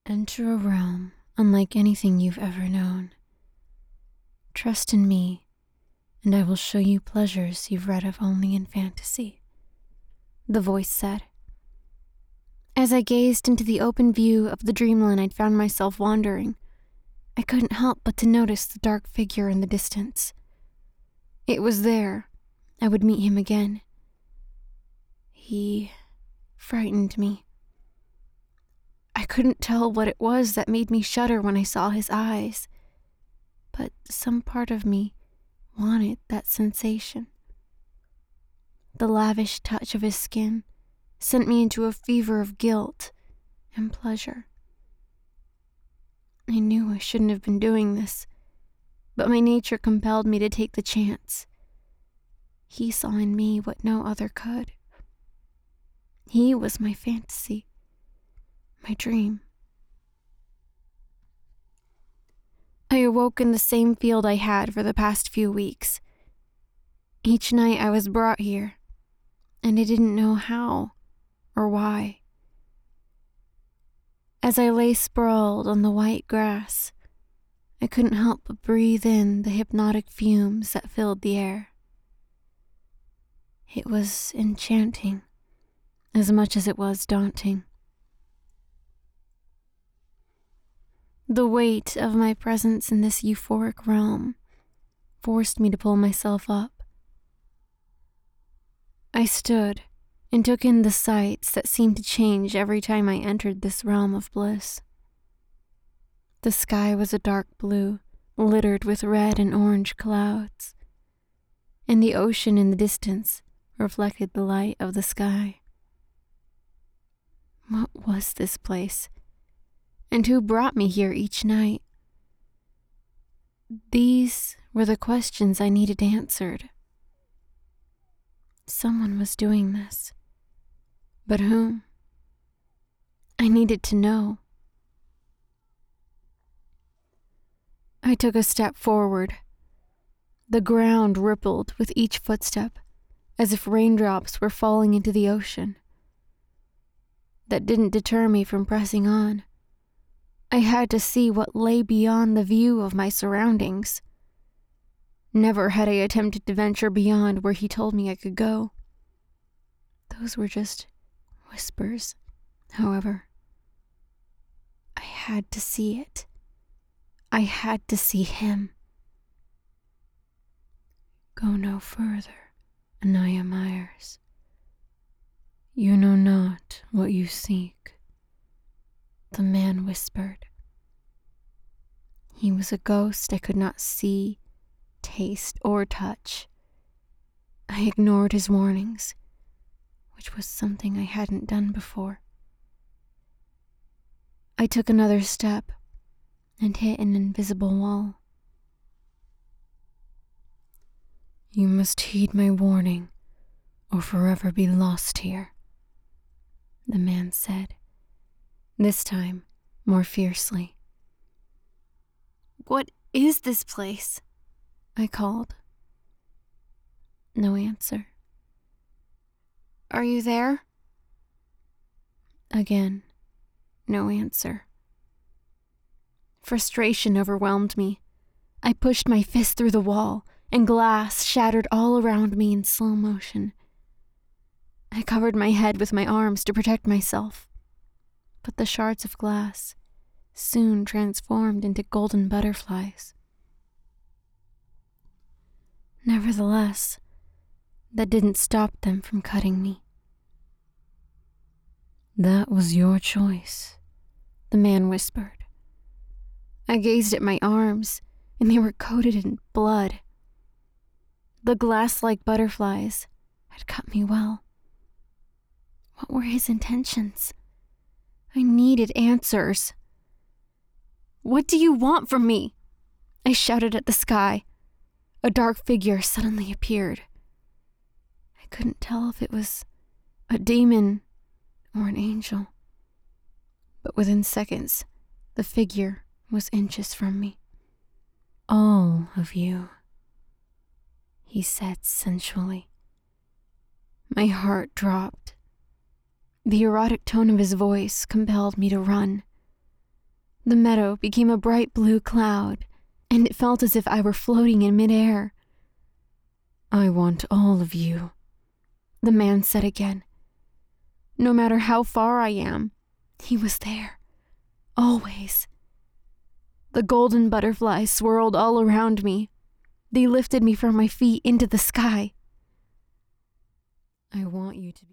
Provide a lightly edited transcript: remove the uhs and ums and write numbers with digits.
Enter a realm unlike anything you've ever known. Trust in me, and I will show you pleasures you've read of only in fantasy, the voice said. As I gazed into the open view of the dreamland I'd found myself wandering, I couldn't help but to notice the dark figure in the distance. It was there. I would meet him again. He frightened me. I couldn't tell what it was that made me shudder when I saw his eyes, but some part of me wanted that sensation. The lavish touch of his skin sent me into a fever of guilt and pleasure. I knew I shouldn't have been doing this, but my nature compelled me to take the chance. He saw in me what no other could. He was my fantasy, my dream. I awoke in the same field I had for the past few weeks. Each night I was brought here, and I didn't know how or why. As I lay sprawled on the white grass, I couldn't help but breathe in the hypnotic fumes that filled the air. It was enchanting, as much as it was daunting. The weight of my presence in this euphoric realm forced me to pull myself up. I stood and took in the sights that seemed to change every time I entered this realm of bliss. The sky was a dark blue, littered with red and orange clouds, and the ocean in the distance reflected the light of the sky. What was this place? And who brought me here each night? These were the questions I needed answered. Someone was doing this. But whom? I needed to know. I took a step forward. The ground rippled with each footstep, as if raindrops were falling into the ocean. That didn't deter me from pressing on. I had to see what lay beyond the view of my surroundings. Never had I attempted to venture beyond where he told me I could go. Those were just whispers, however. I had to see it. I had to see him. Go no further, Anaya Myers. You know not what you seek, the man whispered. He was a ghost I could not see, taste, or touch. I ignored his warnings, which was something I hadn't done before. I took another step and hit an invisible wall. You must heed my warning, or forever be lost here, the man said, this time more fiercely. What is this place? I called. No answer. Are you there? Again, no answer. Frustration overwhelmed me. I pushed my fist through the wall, and glass shattered all around me in slow motion. I covered my head with my arms to protect myself, but the shards of glass soon transformed into golden butterflies. Nevertheless, that didn't stop them from cutting me. That was your choice, the man whispered. I gazed at my arms, and they were coated in blood. The glass-like butterflies had cut me well. What were his intentions? I needed answers. What do you want from me? I shouted at the sky. A dark figure suddenly appeared. I couldn't tell if it was a demon or an angel, but within seconds, the figure was inches from me. All of you, he said sensually. My heart dropped. The erotic tone of his voice compelled me to run. The meadow became a bright blue cloud, and it felt as if I were floating in midair. "I want all of you," the man said again. No matter how far I am, he was there, always. The golden butterflies swirled all around me. They lifted me from my feet into the sky. "I want you to be